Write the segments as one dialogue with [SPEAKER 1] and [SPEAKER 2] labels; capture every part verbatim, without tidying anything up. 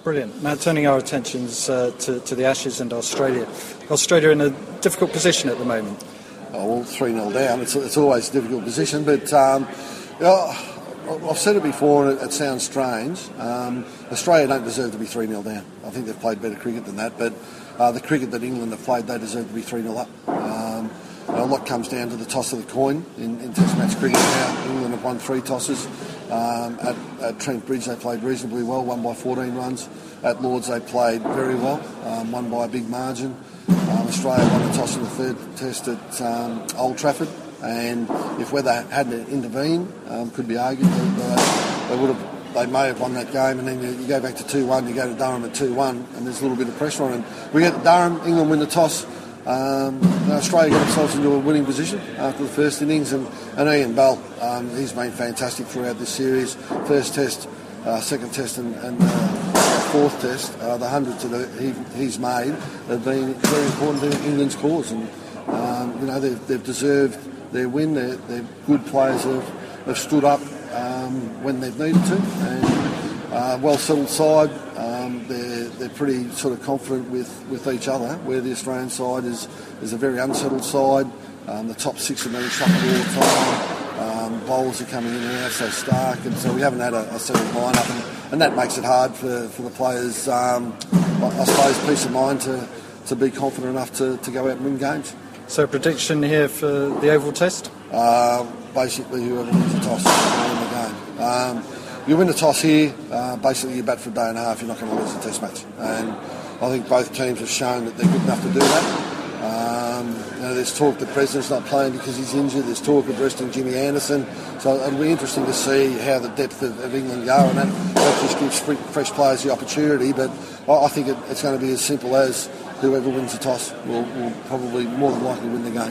[SPEAKER 1] Brilliant. Now turning our attentions uh, to, to the Ashes and Australia. Australia in a difficult position at the moment.
[SPEAKER 2] Oh, well, three nil down. It's, it's always a difficult position, but um, you know, I've said it before and it, it sounds strange. Um, Australia don't deserve to be three nil down. I think they've played better cricket than that, but uh, the cricket that England have played, they deserve to be three nil up. Um, you know, a lot comes down to the toss of the coin in, in Test match cricket now. England have won three tosses. Um, at, at Trent Bridge they played reasonably well, won by fourteen runs. At Lords they played very well, um, won by a big margin. Um, Australia won a toss in the third test at um, Old Trafford, and if weather hadn't intervened, um, could be argued that they, they would have, they may have won that game. And then you, you go back to two one, you go to Durham at two one, and there's a little bit of pressure on them. We get to Durham, England win the toss. Um, Australia got themselves into a winning position after the first innings, and, and Ian Bell, um, he's been fantastic throughout this series. First test, uh, second test, and, and uh, fourth test, uh, the hundreds that he, he's made have been very important to England's cause, and um, you know they've, they've deserved their win. They're, they're good players have, have stood up um, when they've needed to, and uh, well settled side. Um, they're they're pretty sort of confident with, with each other. Where the Australian side is is a very unsettled side. Um, the top six are being shuffled all the time. Um, bowlers are coming in and out, so Stark, and so we haven't had a, a settled lineup, and, and that makes it hard for, for the players. Um, I suppose peace of mind to, to be confident enough to, to go out and win games.
[SPEAKER 1] So prediction here for the Oval Test?
[SPEAKER 2] Uh, basically, whoever wins the toss will win the game. Um, you win the toss here, uh, basically you bat for a day and a half, you're not going to lose the Test match. And I think both teams have shown that they're good enough to do that. Um, you know, there's talk that Bresnan's not playing because he's injured. There's talk of resting Jimmy Anderson. So it'll be interesting to see how the depth of, of England go, and that, that just gives free, fresh players the opportunity. But I, I think it, it's going to be as simple as whoever wins the toss will, will probably more than likely win the game.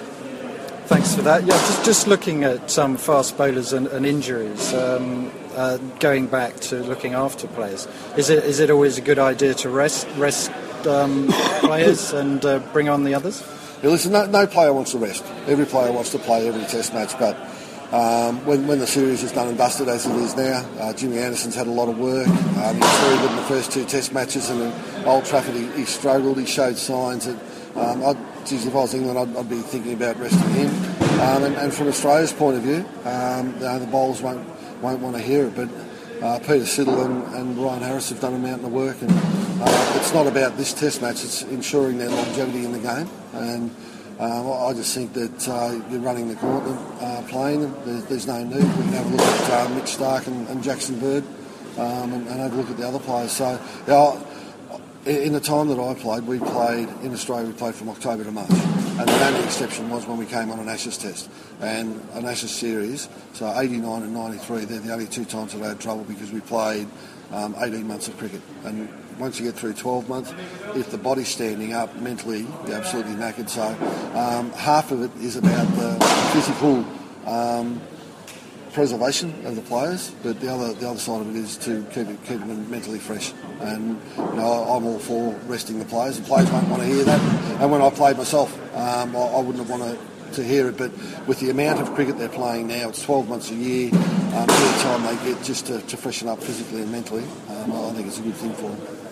[SPEAKER 1] Thanks for that. Yeah, just just looking at some um, fast bowlers and, and injuries. Um, uh, going back to looking after players, is it is it always a good idea to rest rest um, players and uh, bring on the others?
[SPEAKER 2] Yeah, listen, no, no player wants to rest. Every player wants to play every Test match, but um, when, when the series is done and dusted as it is now, uh, Jimmy Anderson's had a lot of work. Um, he was very good in the first two Test matches, and in Old Trafford he, he struggled. He showed signs that, um, I'd, geez, if I was England, I'd, I'd be thinking about resting him. Um, and, and from Australia's point of view, um, you know, the bowlers won't won't want to hear it, but uh, Peter Siddle and, and Ryan Harris have done a mountain of work, and uh, it's not about this Test match, it's ensuring their longevity in the game. And um, I just think that uh, you're running the gauntlet uh, playing them. There's, there's no need. We can have a look at uh, Mitch Stark and, and Jackson Bird, um, and, and have a look at the other players. So, you know, in the time that I played, we played in Australia, we played from October to March. And the only exception was when we came on an Ashes Test and an Ashes series. So eighty-nine and ninety-three, they're the only two times that I had trouble because we played um, eighteen months of cricket. And once you get through twelve months, if the body's standing up mentally, you're absolutely knackered. So um, half of it is about the physical um, preservation of the players, but the other the other side of it is to keep it, keep them mentally fresh. And you know, I'm all for resting the players. The players won't want to hear that. And when I played myself, um, I, I wouldn't have wanted to hear it. But with the amount of cricket they're playing now, it's twelve months a year. Um, any time they get just to, to freshen up physically and mentally, um, I think it's a good thing for them.